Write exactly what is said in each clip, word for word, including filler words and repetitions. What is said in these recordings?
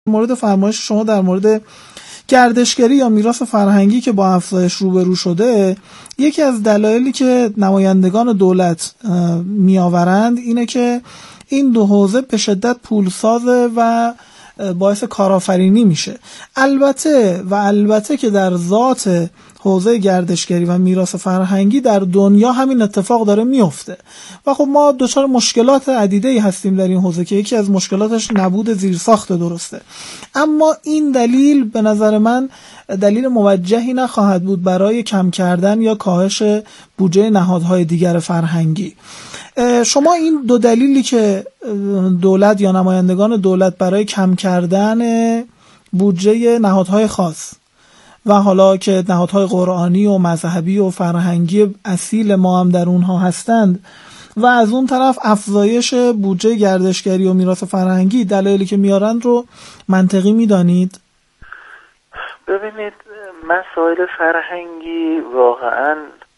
مورد فرمایش شما در مورد گردشگری یا میراث فرهنگی که با افزایش روبرو شده، یکی از دلایلی که نمایندگان دولت میآورند اینه که این دو حوزه به شدت پولسازه و باعث کارآفرینی میشه. البته و البته که در ذات حوزه گردشگری و میراث فرهنگی در دنیا همین اتفاق داره میفته و خب ما دچار مشکلات عدیده‌ای هستیم در این حوزه که یکی از مشکلاتش نبود زیرساخت درسته. اما این دلیل به نظر من دلیل موجهی نخواهد بود برای کم کردن یا کاهش بودجه نهادهای دیگر فرهنگی. شما این دو دلیلی که دولت یا نمایندگان دولت برای کم کردن بودجه نهادهای خاص و حالا که نهادهای قرآنی و مذهبی و فرهنگی اصیل ما هم در اونها هستند و از اون طرف افزایش بودجه گردشگری و میراث فرهنگی، دلایلی که میارند رو منطقی میدانید؟ ببینید، مسائل فرهنگی واقعاً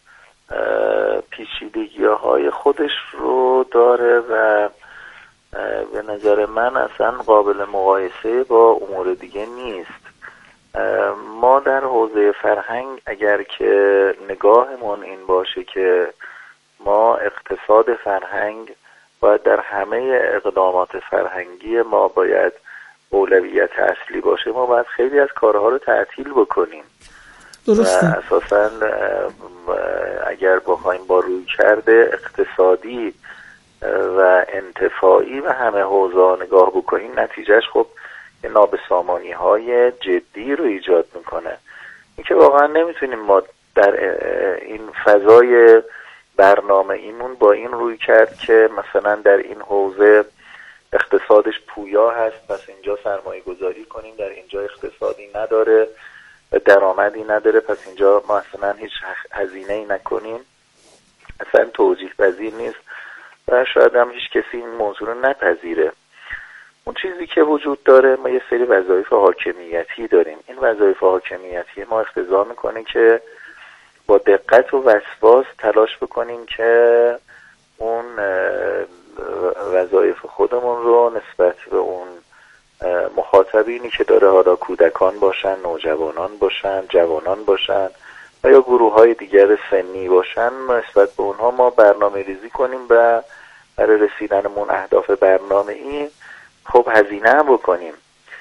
پیچیدگی‌های خودش رو داره و به نظر من اصلا قابل مقایسه با امور دیگه نیست. ما در حوزه فرهنگ اگر که نگاهمون این باشه که ما اقتصاد فرهنگ باید در همه اقدامات فرهنگی ما باید اولویت اصلی باشه، ما باید خیلی از کارها رو تعطیل بکنیم. درسته. و اساساً اگر بخوایم با روی کرده اقتصادی و انتفاعی و همه حوزه نگاه بکنیم، نتیجهش خب نابسامانی های جدی رو ایجاد میکنه. این که واقعا نمیتونیم ما در این فضای برنامه ایمون با این روی کرد که مثلا در این حوزه اقتصادش پویا هست پس اینجا سرمایه گذاری کنیم، در اینجا اقتصادی نداره، درآمدی نداره پس اینجا ما اصلا هیچ هزینه ای نکنیم. اصلا توجیه پذیر نیست و شاید هم هیچ کسی این موضوع رو نپذیره. اون چیزی که وجود داره، ما یه سری وظایف حاکمیتی داریم. این وظایف حاکمیتی ما اقتضا میکنه که با دقت و وسواس تلاش بکنیم که اون وظایف خودمون رو نسبت به اون مخاطبینی که داره، حالا کودکان باشن، نوجوانان باشن، جوانان باشن و یا گروه های دیگر سنی باشن، نسبت به اونها ما برنامه ریزی کنیم و برای رسیدنمون اهداف برنامه ای خب هزینه هم بکنیم.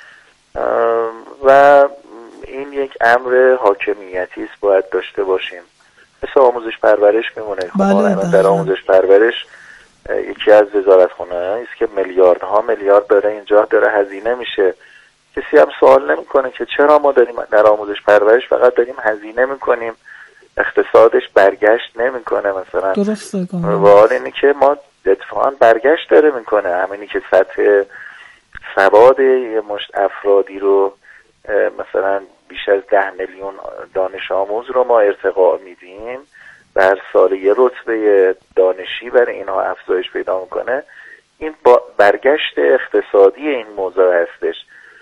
و این یک امر حاکمیتی است، باید داشته باشیم. مثل آموزش پرورش میمونه. بله خب در آموزش پرورش یکی از وزارتخانه است که میلیاردها میلیارد داره اینجا داره هزینه میشه. کسی هم سوال نمیکنه که چرا ما داریم در آموزش پرورش فقط داریم هزینه میکنیم، اقتصادش برگشت نمیکنه مثلا. درسته. و حال اینی که ما اتفاقا برگشت داره میکنه. همینی که سطح سواد یه مشت افرادی رو مثلا بیش از ده میلیون دانش آموز رو ما ارتقا میدیم و هر سال یه رتبه دانشی برای اینها افزایش پیدا میکنه. این با برگشت اقتصادی این موضوع هستش.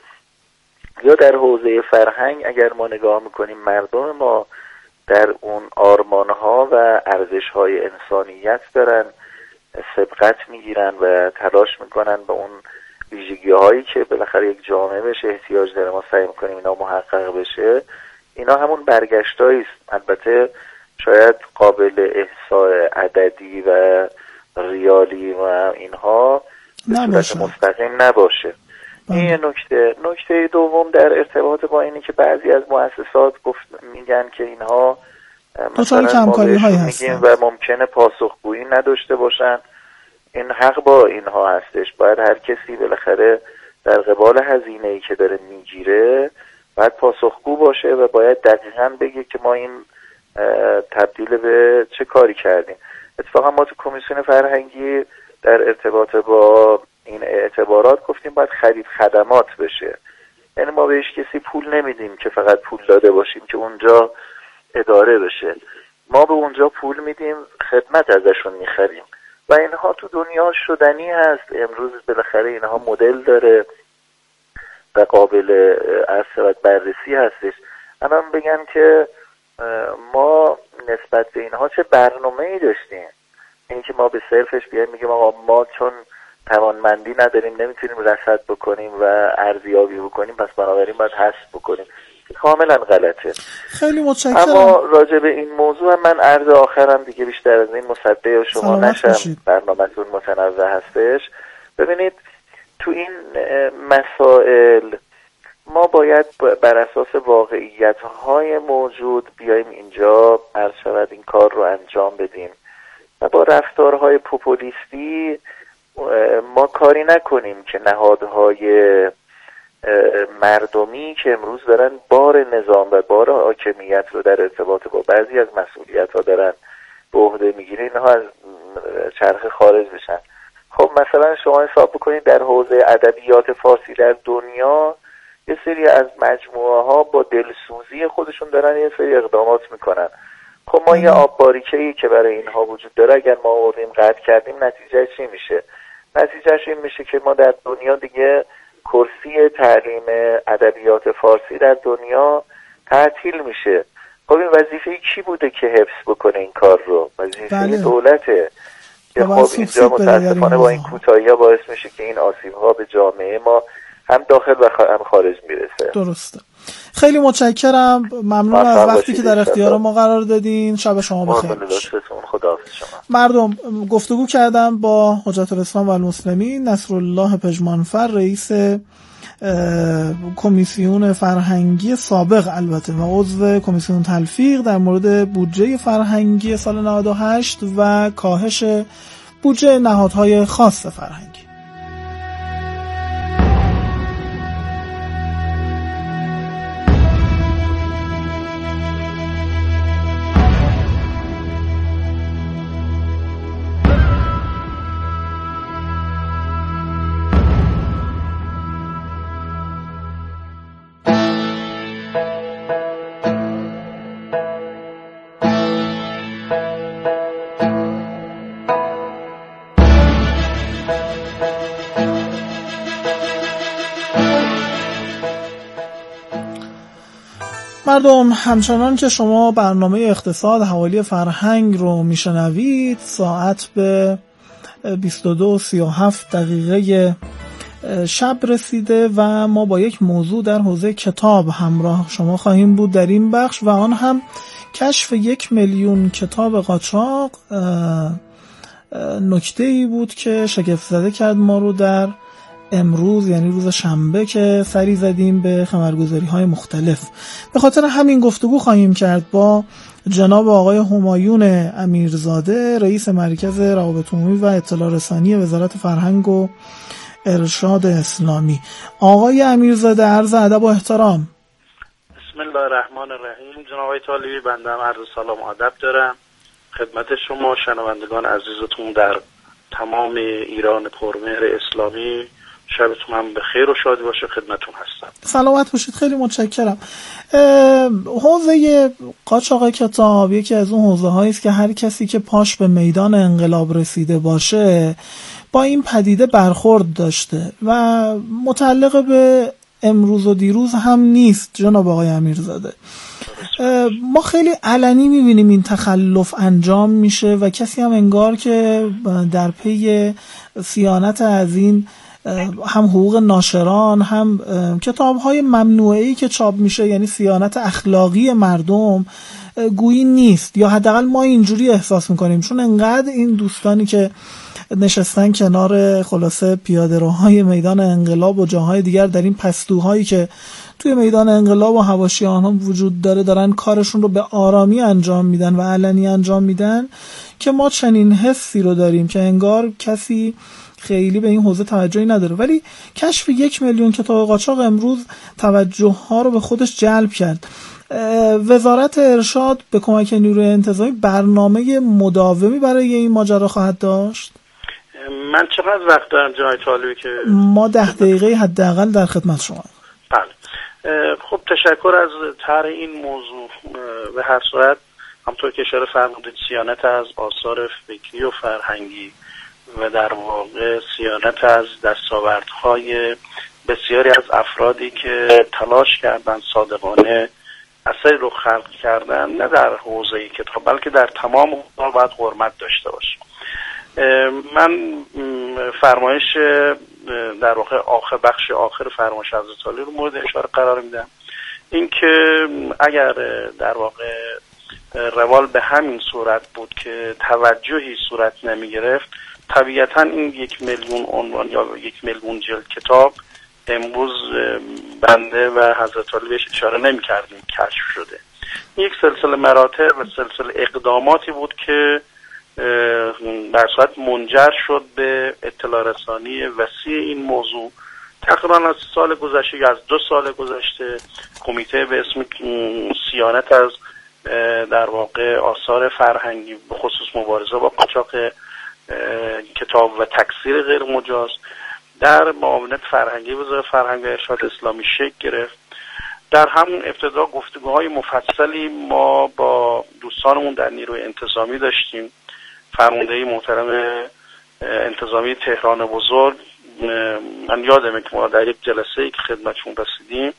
یا در حوزه فرهنگ اگر ما نگاه میکنیم، مردم ما در اون آرمانها و ارزشهای انسانیت دارن سبقت میگیرن و تلاش میکنن به اون ویژگی هایی که بالاخره یک جامعه بهش احتیاج داره، ما سعی میکنیم اینا محقق بشه. اینا همون برگشتایی است. البته شاید قابل احصاء عددی و ریالی و اینها به صورت مستقیم نباشه. این نکته. نکته دوم در ارتباط با اینه که بعضی از مؤسسات گفت میگن که اینها مثلا ما بهشون میگیم و ممکنه پاسخگویی نداشته باشن. این حق با اینها هستش. باید هر کسی بالاخره در قبال هزینه‌ای که داره میگیره باید پاسخگو باشه و باید دقیقاً بگه که ما این تبدیل به چه کاری کردیم. اتفاقا ما تو کمیسیون فرهنگی در ارتباط با این اعتبارات گفتیم باید خرید خدمات بشه. یعنی ما بهش کسی پول نمیدیم که فقط پول داده باشیم که اونجا اداره بشه. ما به اونجا پول میدیم، خدمت ازشون میخریم و اینها تو دنیا شدنی هست. امروز بالاخره اینها مدل داره و قابل اثبات بررسی هستش. الان بگم که ما نسبت به اینها چه برنامه‌ای داشتیم. این که ما به صرفش بیایم میگیم آقا ما چون توانمندی نداریم، نمیتونیم رصد بکنیم و ارزیابی بکنیم، پس بنابراین باید حذف بکنیم. کاملا غلطه. خیلی متشکرم. اما راجع به این موضوع هم من عرض آخرم دیگه بیشتر از این مصدق شما نشم، برنامه‌تون متنوع هستش. ببینید تو این مسائل ما باید بر اساس واقعیت‌های موجود بیایم اینجا عرض شود این کار رو انجام بدیم و با رفتارهای پوپولیستی ما کاری نکنیم که نهادهای مردمی که امروز دارن بار نظام و بار حاکمیت رو در ارتباط با بعضی از مسئولیت‌ها دارن به عهده میگیرن، اینها از چرخه خارج بشن. خب مثلا شما حساب بکنید در حوزه ادبیات فارسی در دنیا یه سری از مجموعه ها با دلسوزی خودشون دارن یه سری اقدامات میکنن. خب ما یه آب باریکه‌ای که برای اینها وجود داره اگر ما آوردیم قطع کردیم نتیجه چی میشه؟ نتیجهش این میشه که ما در دنیا دیگه کرسی تعلیم ادبیات فارسی در دنیا تعطیل میشه. خب این وظیفه کی بوده که حفظ بکنه این کار رو؟ وظیفه بله. دولته که خب اینجا متاسفانه با این کوتاهی‌ها باعث میشه که این آسیب‌ها به جامعه ما هم داخل و هم خارج میرسه. درسته. خیلی متشکرم، ممنون از وقتی که در اختیار ما قرار دادین. شب شما بخیر. خداحافظ شما. مردم گفتگو کردم با حجت الاسلام و المسلمین نصرالله پژمانفر، رئیس کمیسیون فرهنگی سابق البته و عضو کمیسیون تلفیق در مورد بودجه فرهنگی سال نود و هشت و کاهش بودجه نهادهای خاص فرهنگی. مردم همچنان که شما برنامه اقتصاد حوالی فرهنگ رو میشنوید، ساعت به بیست و دو و سی و هفت دقیقه شب رسیده و ما با یک موضوع در حوزه کتاب همراه شما خواهیم بود در این بخش و آن هم کشف یک میلیون کتاب قاچاق. نکته ای بود که شگفت زده کرد ما رو در امروز، یعنی روز شنبه که سری زدیم به خبرگزاری های مختلف. به خاطر همین گفتگو خواهیم کرد با جناب آقای همایون امیرزاده، رئیس مرکز روابط عمومی و اطلاع رسانی وزارت فرهنگ و ارشاد اسلامی. آقای امیرزاده عرض ادب و احترام. بسم الله الرحمن الرحیم. جناب آقای طالبی، بنده هم عرض سلام و ادب دارم خدمت شما شنوندگان عزیزتون در تمام ایران پرمهر اسلامی. شبتون هم به خیر و شادی باشه. خدمتون هستم. سلامت باشید. خیلی متشکرم. حوزه قاچاق کتاب یکی از اون حوزه هایی است که هر کسی که پاش به میدان انقلاب رسیده باشه با این پدیده برخورد داشته و متعلق به امروز و دیروز هم نیست. جناب آقای امیرزاده، ما خیلی علنی میبینیم این تخلف انجام میشه و کسی هم انگار که در پی صیانت از این هم حقوق ناشران هم کتاب‌های ممنوعه‌ای که چاپ میشه، یعنی صیانت اخلاقی مردم، گویی نیست، یا حداقل ما اینجوری احساس میکنیم، چون انقدر این دوستانی که نشستن کنار خلاصه پیاده‌روهای میدان انقلاب و جاهای دیگر در این پستوهایی که توی میدان انقلاب و حواشی آنها وجود داره دارن کارشون رو به آرامی انجام میدن و علنی انجام میدن، که ما چنین حسی رو داریم که انگار کسی خیلی به این حوزه توجهی نداره. ولی کشف یک میلیون کتاب قاچاق امروز توجه ها رو به خودش جلب کرد. وزارت ارشاد به کمک نیروی انتظامی برنامه مداومی برای این ماجرا خواهد داشت؟ من چقدر وقت دارم جناب طالبی که ما ده دقیقه حداقل در خدمت شما. بله. خب تشکر از طرح این موضوع. به هر صورت همونطور که اشاره فرمودید صیانت از آثار فکری و فرهنگی و در واقع صیانت از دستاوردهای بسیاری از افرادی که تلاش کردن صادقانه اثری رو خلق کردن، نه در حوزه کتاب بلکه در تمام حوزه‌ها باید حرمت داشته باشه. من فرمایش در واقع آخر بخش آخر فرمایش حضرت عالی رو مورد اشاره قرار میدم، اینکه اگر در واقع روال به همین صورت بود که توجهی صورت نمی گرفت، طبیعتا این یک میلیون عنوان یا یک میلیون جلد کتاب امروز بنده و حضرت عالی بهش اشاره نمی کردیم کشف شده. یک سلسله مراتب و سلسله اقداماتی بود که در صورت منجر شد به اطلاع رسانی وسیع این موضوع. تقریبا از سال گذشته یا از دو سال گذشته کمیته به اسم صیانت از در واقع آثار فرهنگی به خصوص مبارزه با قاچاق کتاب و تکثیر غیر مجاز در معاونت فرهنگی وزارت فرهنگ و ارشاد اسلامی شکل گرفت. در همون ابتدا گفتگوهای مفصلی ما با دوستانمون در نیروی انتظامی داشتیم. فرمانده محترم انتظامی تهران بزرگ، من یادمه که ما در یک جلسه‌ای که خدمتشون رسیدیم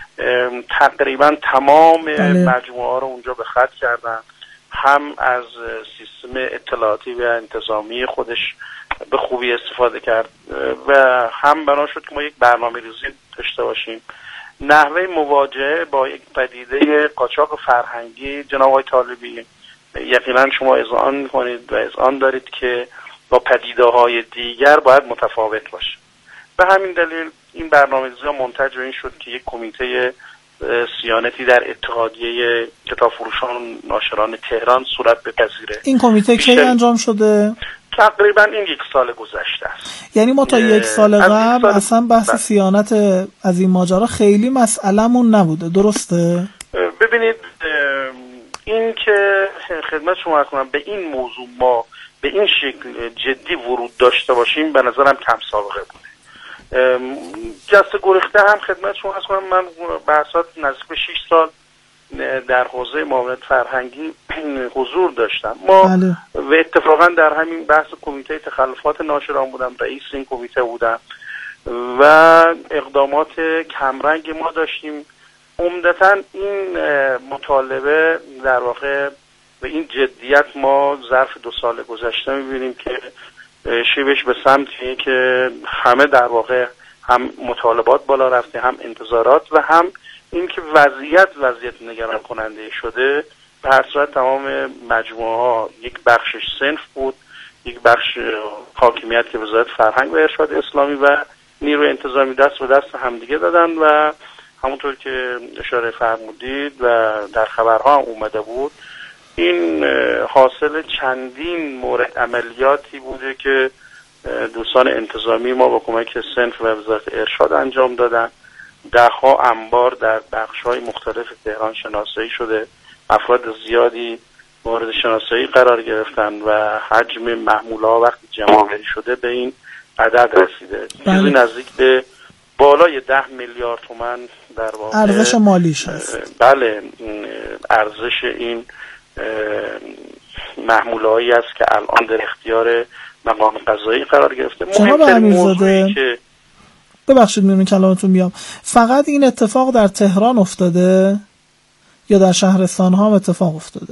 تقریبا تمام مجموعه ها رو اونجا به خط کردن، هم از سیستم اطلاعاتی و انتظامی خودش به خوبی استفاده کرد و هم بنا شد که ما یک برنامه ریزی داشته باشیم. نحوه مواجهه با یک پدیده قاچاق فرهنگی جناب آقای طالبی یقینا شما اذعان می‌کنید و اذعان دارید که با پدیده‌های دیگر باید متفاوت باشه. به همین دلیل این برنامه‌ریزی منتج به این شد که یک کمیته صیانتی در اتحادیه کتاب فروشان و ناشران تهران صورت بپذیره. این کمیته کی انجام شده؟ تقریبا این یک سال گذشته است. یعنی ما تا یک سال قبل سال... اصلا بحث بس. صیانت از این ماجرا خیلی مسئله‌مون نبوده، درسته؟ ببینید این که خدمت شما عرض کنم به این موضوع ما به این شکل جدی ورود داشته باشیم به نظرم کم سابقه بوده. جسته گریخته هم خدمت شما عرض کنم من بحثات نزدیک به شش سال در حوزه معاونت فرهنگی حضور داشتم. ما بله. و اتفاقا در همین بحث کمیته تخلفات ناشران بودم، رئیس این کمیته بودم و اقدامات کمرنگ ما داشتیم. عمدتاً این مطالبه در واقع به این جدیت ما ظرف دو سال گذشته می‌بینیم که شیبش به سمتی که همه در واقع هم مطالبات بالا رفته، هم انتظارات و هم اینکه وضعیت وضعیت نگران کننده شده. به هر صورت تمام مجموعه ها یک بخشش صنف بود، یک بخش حاکمیت که وزارت فرهنگ و ارشاد اسلامی و نیروی انتظامی دست به دست همدیگه دادن و همونطور که اشاره فرمودید و در خبرها هم اومده بود این حاصل چندین مورد عملیاتی بوده که دوستان انتظامی ما با کمک صنف و وزارت ارشاد انجام دادن. ده ها انبار در بخش های مختلف تهران شناسایی شده، افراد زیادی مورد شناسایی قرار گرفتن و حجم محموله ها وقتی جمع شده به این عدد رسیده. چیزی نزدیک به بالای ده میلیارد تومان در واقع ارزش مالیش هست. بله، ارزش این محموله هایی است که الان در اختیار مقام قضایی قرار گرفته. مهمترین موضوعی که ببخشید میرون کلامتون میام، فقط این اتفاق در تهران افتاده یا در شهرستان ها هم اتفاق افتاده؟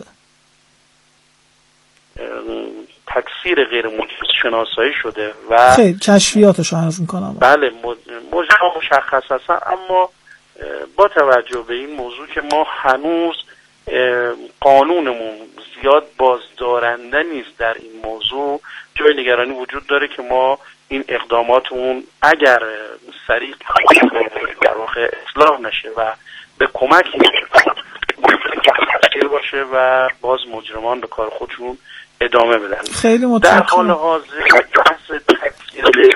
تکثیر غیر مجاز شناسایی شده و خیلی کشفیاتش رو عرض میکنم. بله مجرم مشخص هستن، اما با توجه به این موضوع که ما هنوز قانونمون زیاد بازدارنده نیست در این موضوع، جای نگرانی وجود داره که ما این اقداماتمون اگر سریع در واقع اصلاح نشه و به کمک تأثیر باشه و باز مجرمان به کار خودشون ادامه بدن. خیلی متشکرم. در حال حاضر بحث تکثیر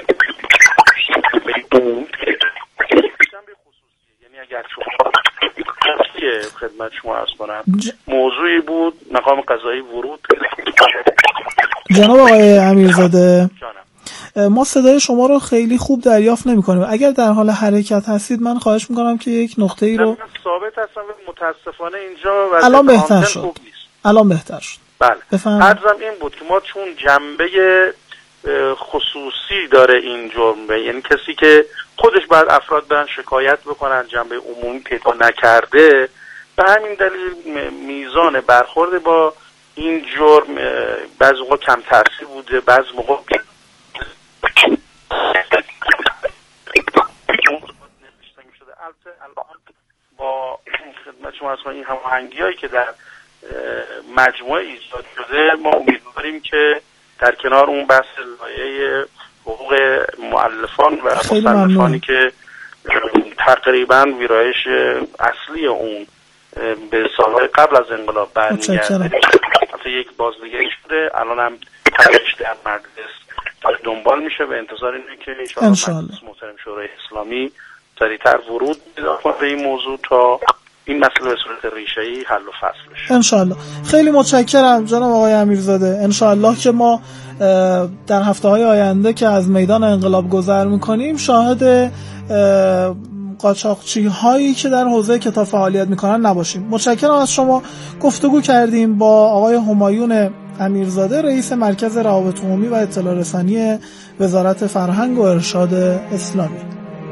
یعنی اگر شما خدمت شما عرض کنم موضوعی بود مقام قضایی ورود. جناب آقای امیرزاده ما صدای شما رو خیلی خوب دریافت نمی کنیم. اگر در حال حرکت هستید من خواهش میکنم که یک نقطه ای رو ثابت هستم و متاسفانه اینجا الان بهتر شد. الان بهتر شد. بله. عرضم این بود که ما چون جنبه خصوصی داره این جرمه، یعنی کسی که خودش باید افراد برن شکایت بکنن جنبه عمومی پیدا نکرده، به همین دلیل میزان برخورد با این جرم بعضی موقع کم تاثیر بوده، بعضی موقع با خدمت شما از این هماهنگی‌هایی که در مجموعه ایجاد شده ما امیدواریم که در کنار اون بحث لایحه حقوق مؤلفان و مصنفانی که تقریبا ویرایش اصلی اون به سالهای قبل از انقلاب برمیگرده، حتی یک بازنگری شده، الان هم تلاش در مجلس دنبال میشه به انتظار اینه که انشاءالله مجلس محترم شورای اسلامی سریعتر ورود پیدا کنه به این موضوع تا این مسئله به صورت ریشه‌ای حل و فصل بشه. انشالله. خیلی متشکرم جناب آقای امیرزاده. انشالله که ما در هفته‌های آینده که از میدان انقلاب گذر میکنیم شاهد قاچاقچی هایی که در حوزه کتاب فعالیت میکنن نباشیم. متشکرم از شما. گفتگو کردیم با آقای همایون امیرزاده، رئیس مرکز روابط عمومی و اطلاع رسانی وزارت فرهنگ و ارشاد اسلامی.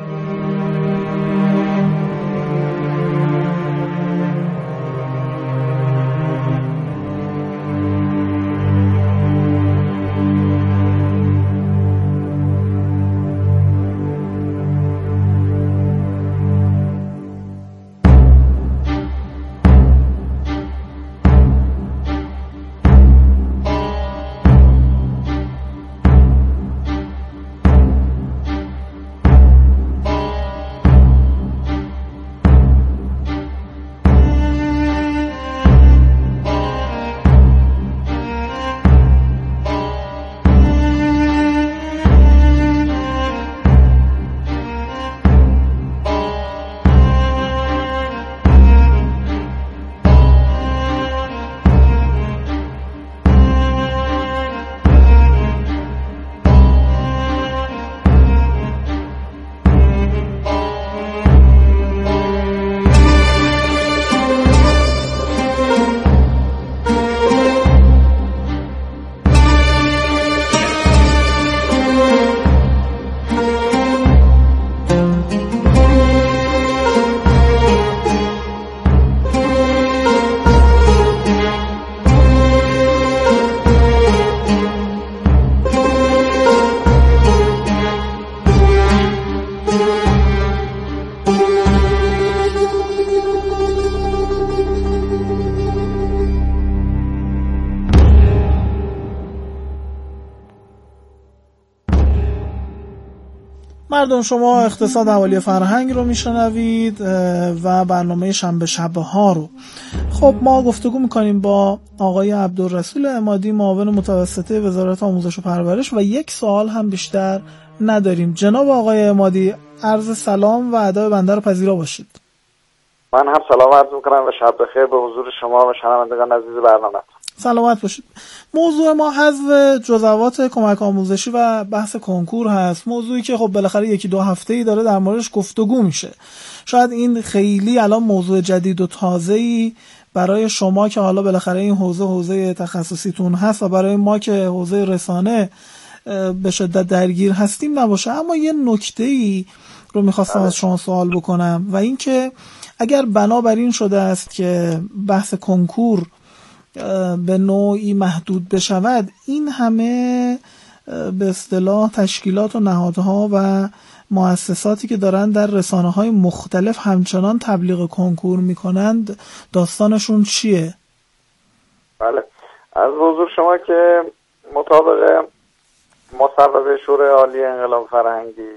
مردم شما اقتصاد حوالی فرهنگ رو میشنوید و برنامه شنبه شبه ها رو. خب ما گفتگو میکنیم با آقای عبدالرسول عمادی، معاون متوسطه وزارت آموزش و پرورش و یک سوال هم بیشتر نداریم. جناب آقای عمادی، عرض سلام و ادای بنده رو پذیرا باشید. من هم سلام عرض میکنم و شب بخیر به حضور شما و شنوندگان عزیز برنامه. سلامت باشید. موضوع ما حذف جزوات کمک آموزشی و بحث کنکور هست، موضوعی که خب بالاخره یکی دو هفته‌ای داره در موردش گفتگو میشه. شاید این خیلی الان موضوع جدید و تازه‌ای برای شما که حالا بالاخره این حوزه حوزه تخصصیتون هست و برای ما که حوزه رسانه به شدت درگیر هستیم نباشه، اما یه نکته‌ای رو میخواستم از شما سوال بکنم و این که اگر بنابراین شده است که بحث کنکور به نوعی محدود بشود، این همه به اصطلاح تشکیلات و نهادها و مؤسساتی که دارن در رسانه‌های مختلف همچنان تبلیغ کنکور میکنند، داستانشون چیه؟ بله، از حضور شما که مطابق مصوبه شورای عالی انقلاب فرهنگی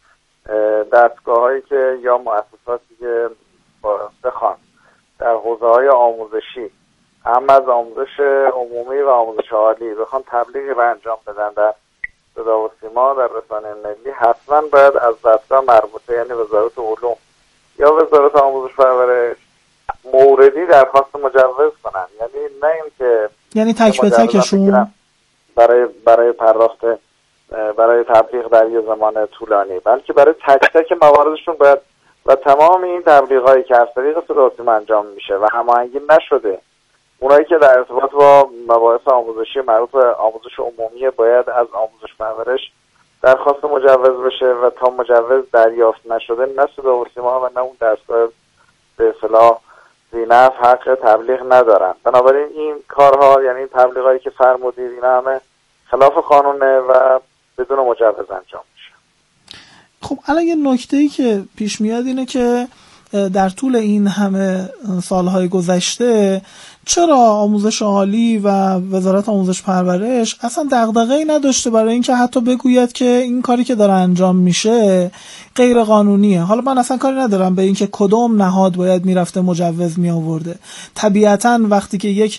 دستگاه‌هایی که یا مؤسساتی که بخوان در حوزه‌های آموزشی هم از آموزش عمومی و آموزش عالی بخوان تبلیغی رو انجام بدن در صدا و سیما در رسانه ملی، حتما باید از دستگاه مربوطه یعنی وزارت علوم یا وزارت آموزش پرورش موردی درخواست مجوز کنن. یعنی نه اینکه یعنی تک به تکشون برای برای پرداخت برای تبلیغ در یه زمان طولانی، بلکه برای تک تک مواردشون باید و تمام این تبلیغایی که از طریق صدا و سیما انجام میشه و هماهنگی نشده، اونایی که در ارتباط با مباحث آموزشی مربوط به آموزش عمومی باید از آموزش پرورش درخواست مجوز بشه و تا مجوز دریافت نشده نه صدا و سیما و نه اون دستگاه به اصطلاح ذی‌نفع حق تبلیغ ندارن. بنابراین این کارها، یعنی تبلیغایی که فرمودید، اینا همه خلاف قانونه و بدون مجوز انجام میشه. خب الان یه نکته‌ای که پیش میاد اینه که در طول این همه سالهای گذشته چرا آموزش عالی و وزارت آموزش پرورش اصلا دغدغه‌ای نداشته برای اینکه حتی بگوید که این کاری که داره انجام میشه غیر قانونیه؟ حالا من اصلا کاری ندارم به اینکه کدوم نهاد باید میرفته مجوز می آورده. طبیعتاً وقتی که یک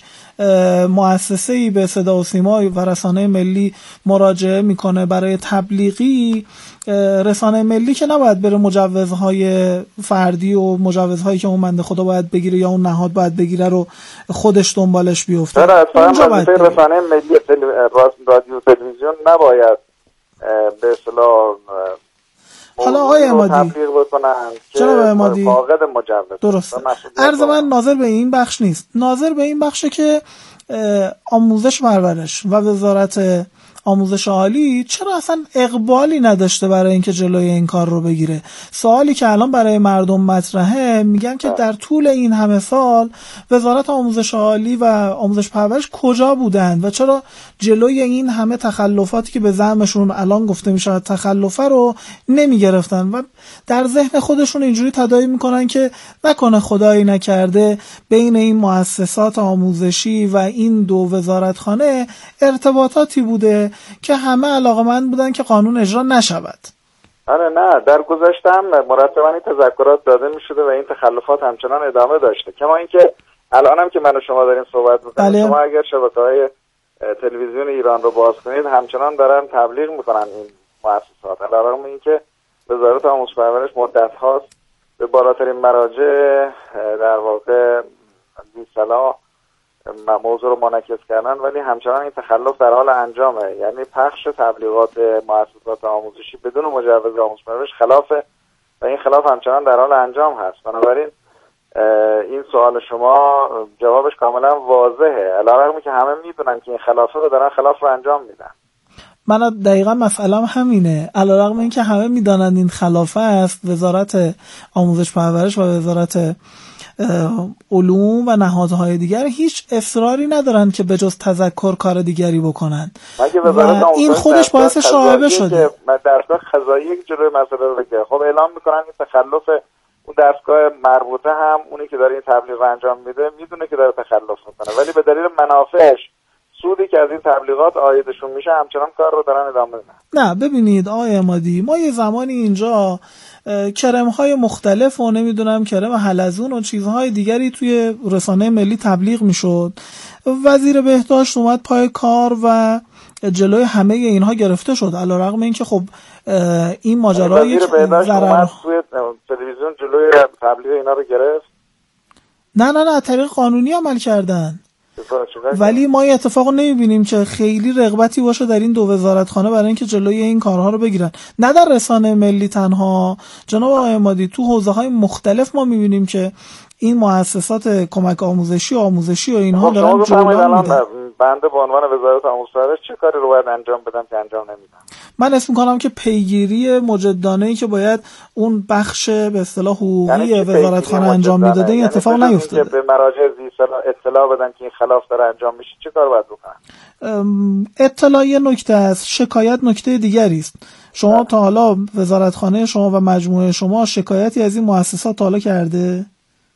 مؤسسه‌ای به صدا و سیما و رسانه ملی مراجعه میکنه برای تبلیغی، رسانه ملی که نباید بره مجوزهای فردی و مجوزهایی که اون بنده خدا باید بگیره یا اون نهاد باید بگیره رو خودش دنبالش بیفته. اونجا باید رسانه ملی رادیو تلویزیون نباید به اصطلاح حالا آقای عمادی چرا به عمادی فاقد مجوز. درسته. عرض من ناظر به این بخش نیست، ناظر به این بخشه که آموزش پرورش و وزارت آموزش عالی چرا اصلا اقبالی نداشته برای اینکه جلوی این کار رو بگیره. سوالی که الان برای مردم مطرحه، میگن که در طول این همه سال وزارت آموزش عالی و آموزش پرورش کجا بودند و چرا جلوی این همه تخلفاتی که به زعمشون الان گفته میشه تخلفه رو نمیگرفتن و در ذهن خودشون اینجوری تداعی میکنن که نکنه خدایی نکرده بین این مؤسسات آموزشی و این دو وزارتخانه ارتباطاتی بوده که همه علاقه‌مند بودن که قانون اجرا نشود. آره نه، در گذشته هم مرتباً این تذکرات داده میشده و این تخلفات همچنان ادامه داشته. کما اینکه الان هم که من و شما داریم صحبت میکنیم، بله. شما اگر شبکه‌های تلویزیون ایران رو باز کنید همچنان دارن تبلیغ میکنن این مؤسسات، علیرغم اینکه وزارت آموزش پرورش مدت هاست به بالاترین مراجع در واقع بی‌صلاح موضوع رو منعکس کردن، ولی همچنان این تخلف در حال انجامه. یعنی پخش تبلیغات مؤسسات آموزشی بدون مجوز آموزش پرورش خلافه و این خلاف همچنان در حال انجام هست. بنابراین این سوال شما جوابش کاملا واضحه، علیرغم که همه میدونن که این خلافه رو دارن خلاف رو انجام میدن. من دقیقا مسئله‌ام همینه، علیرغم اینکه همه میدونن این خلافه است، وزارت آموزش پرورش و وزارت علوم و نهادهای دیگر هیچ اصراری ندارن که به جز تذکر کار دیگری بکنن و این خودش باعث شائبه شده. دستگاه قضایی یک جلوی مسئله رو بگیره، خب اعلام میکنن این تخلف، اون دستگاه مربوطه هم اونی که داره این تبلیغ انجام میده میدونه که داره تخلف میکنه، ولی به دلیل منافعش سودی که از این تبلیغات عایدشون میشه همچنان کار رو دارن ادامه میدن. نه ببینید آقای عمادی، ما یه زمانی اینجا کرم‌های مختلف و نمیدونم کرم حلزون و چیزهای دیگری توی رسانه ملی تبلیغ میشد، وزیر بهداشت اومد پای کار و جلوی همه اینها گرفته شد، علیرغم اینکه خب این ماجرا یک ضرر توی تلویزیون جلوی تبلیغ اینا رو گرفت. نه نه نه طریق قانونی عمل کردن، ولی ما یه اتفاق نمیبینیم که خیلی رغبتی باشه در این دو وزارتخانه برای اینکه جلوی این کارها رو بگیرن. نه در رسانه ملی تنها جناب آقای عمادی، تو حوزه‌های مختلف ما میبینیم که این مؤسسات کمک آموزشی و آموزشی و اینها دارن جلو میدن. بنده به عنوان وزارت آموزش پرورش چه کاری رو باید انجام بدم که انجام نمیدم؟ من اسم میکنم که پیگیری مجدانه‌ای که باید اون بخش به اصطلاح حقوقی یعنی وزارتخانه انجام میداده این اتفاق یعنی نیفتاده. که به مراجع زیرسالا اطلاع بدن که این خلاف داره انجام میشه، چه کار باید بکنن؟ اطلاع یه نکته است، شکایت نکته دیگری است. شما تا حالا وزارتخانه شما و مجموعه شما شکایتی از این مؤسسات تا حالا کرده؟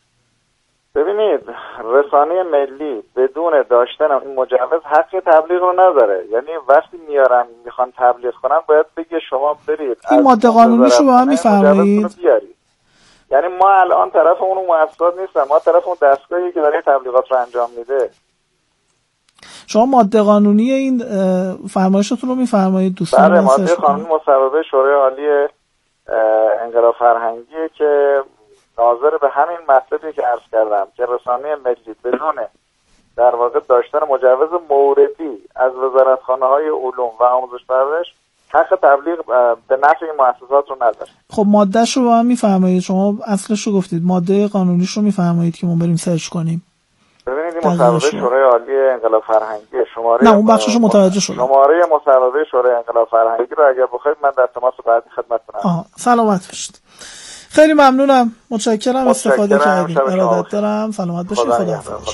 ببینید، رسانه ملی بدون داشتن این مجوز حق تبلیغ رو نداره. یعنی وقتی میارن میخوان تبلیغ کنن باید بگه شما برید این ماده قانونیشو با هم میفرمایید. یعنی ما الان طرف اون مؤسسات نیستم، ما طرف اون دستگاهی که داره تبلیغات رو انجام میده. شما ماده قانونی این فرمایشتون رو میفرمایید دوستان؟ بله، ماده قانونی مصوبه شورای عالی انقلاب فرهنگی که ناظر به همین مطلبی که عرض کردم که رسانه ملی بدون در واقع داشتن مجوز موردی از وزارتخانه‌های علوم و آموزش پرورش حق تبلیغ به نفع این مؤسسات رو نداره. خب ماده‌اش رو با هم میفرمایید، شما اصلش رو گفتید، ماده قانونیش رو میفرمایید که ما بریم سرچ کنیم. ببینید این مصوبه شورای عالی انقلاب فرهنگی شماره نه اون بخشش رو متوجه شدم. شماره مصوبه شورای انقلاب فرهنگی رو اگر بخواید من در تماس بعدی خدمتتون هستم. آها سلامت باشید. خیلی ممنونم، متشکرم، استفاده کردیم. ارادت دارم، سلامت باشید. خدا حافظ.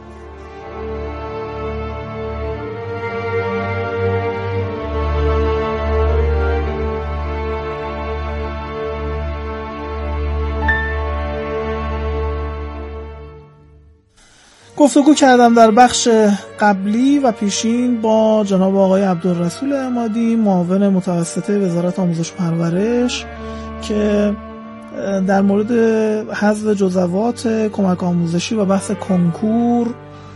گفتگو کردم در بخش قبلی و پیشین با جناب آقای عبدالرسول عمادی، معاون متوسطه وزارت آموزش و پرورش، که در مورد حذف جزوات کمک آموزشی و بحث کنکور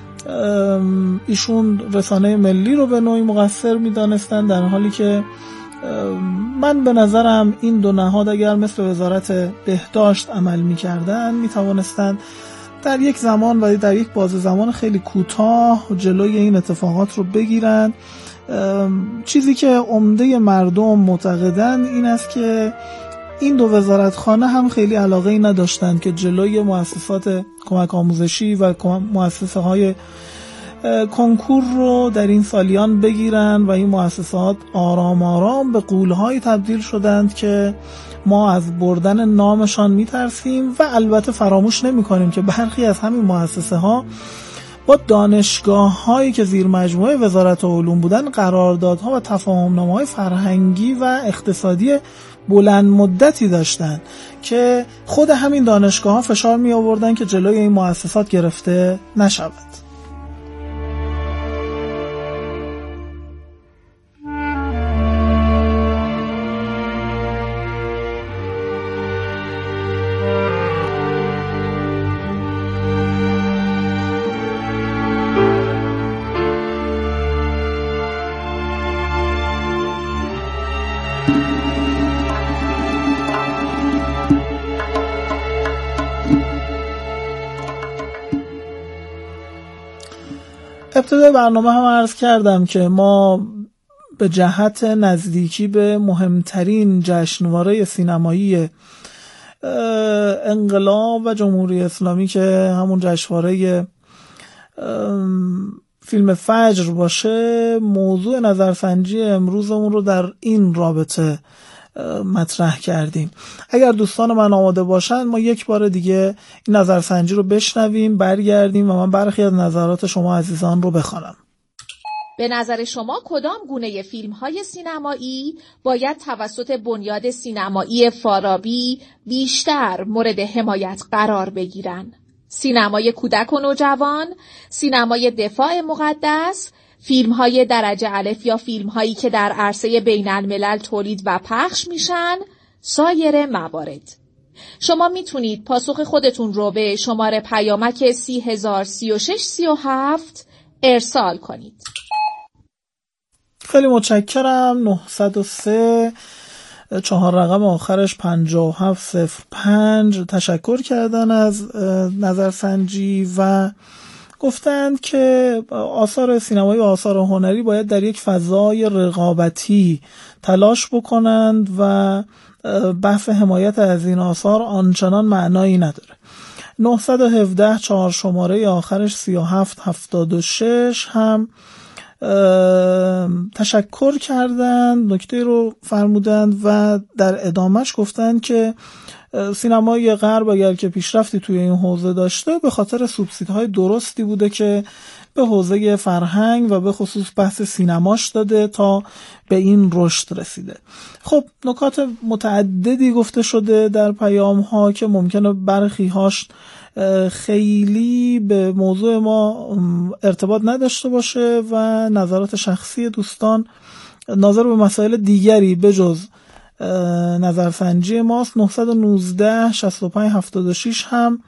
ایشون رسانه ملی رو به نوعی مقصر می‌دانستن، در حالی که من به نظرم این دو نهاد اگر مثل وزارت بهداشت عمل می‌کردن می‌توانستند در یک زمان و در یک بازه زمان خیلی کوتاه جلوی این اتفاقات رو بگیرن. چیزی که عمده مردم معتقدن این است که این دو وزارتخانه هم خیلی علاقه ای نداشتند که جلوی مؤسسات کمک آموزشی و مؤسسه های کنکور رو در این سالیان بگیرن و این مؤسسات آرام آرام به غول‌های تبدیل شدند که ما از بردن نامشان میترسیم و البته فراموش نمی کنیم که برخی از همین مؤسسه ها با دانشگاه هایی که زیر مجموعه وزارت علوم بودن قراردادها و تفاهمنامه های فرهنگی و اقتصادی بلند مدتی داشتن که خود همین دانشگاه ها فشار می آوردن که جلوی این مؤسسات گرفته نشود. ابتدای برنامه هم عرض کردم که ما به جهت نزدیکی به مهمترین جشنواره سینمایی انقلاب و جمهوری اسلامی که همون جشنواره فیلم فجر باشه، موضوع نظرسنجی امروزمون رو در این رابطه مطرح کردیم. اگر دوستان من آماده باشن ما یک بار دیگه این نظرسنجی رو بشنویم، برگردیم و من برخی از نظرات شما عزیزان رو بخوانم. به نظر شما کدام گونه فیلم‌های سینمایی باید توسط بنیاد سینمایی فارابی بیشتر مورد حمایت قرار بگیرن؟ سینمای کودک و نوجوان، سینمای دفاع مقدس، فیلم‌های درجه الف یا فیلم‌هایی که در عرصه بین الملل تولید و پخش میشن، سایر موارد. شما میتونید پاسخ خودتون رو به شماره پیامک سی هزار سی و شش سی و هفت ارسال کنید. خیلی متشکرم. نهصد و سه چهار رقم آخرش پنجاه و هفت صفر پنج تشکر کردن از نظرسنجی و گفتند که آثار سینمایی و آثار هنری باید در یک فضای رقابتی تلاش بکنند و بحث حمایت از این آثار آنچنان معنایی نداره. نهصد و هفده چهار شماره آخرش سی و هفت هفتاد و شش هم تشکر کردند، نکته رو فرمودند و در ادامهش گفتند که سینمای غرب اگر که پیشرفتی توی این حوزه داشته به خاطر سوبسیدهای درستی بوده که به حوزه فرهنگ و به خصوص بحث سینماش داده تا به این رشد رسیده. خب نکات متعددی گفته شده در پیام ها که ممکنه برخی هاش خیلی به موضوع ما ارتباط نداشته باشه و نظرات شخصی دوستان ناظر به مسائل دیگری به جز نظرسنجی ماست. نهصد و نوزده شصت و پنج هفتاد و شش هم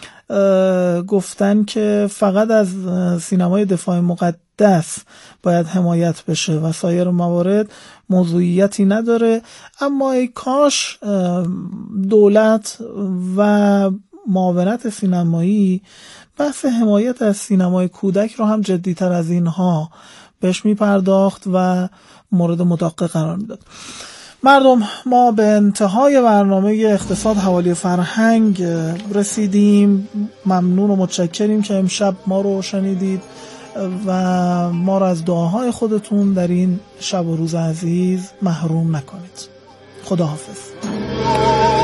گفتن که فقط از سینمای دفاع مقدس باید حمایت بشه و سایر موارد موضوعیتی نداره، اما ای کاش دولت و معاونت سینمایی بحث حمایت از سینمای کودک رو هم جدی‌تر از اینها بهش میپرداخت و مورد مداقه قرار میداد. مردم، ما به انتهای برنامه اقتصاد حوالی فرهنگ رسیدیم. ممنون و متشکریم که امشب ما رو شنیدید و ما رو از دعاهای خودتون در این شب و روز عزیز محروم نکنید. خداحافظ.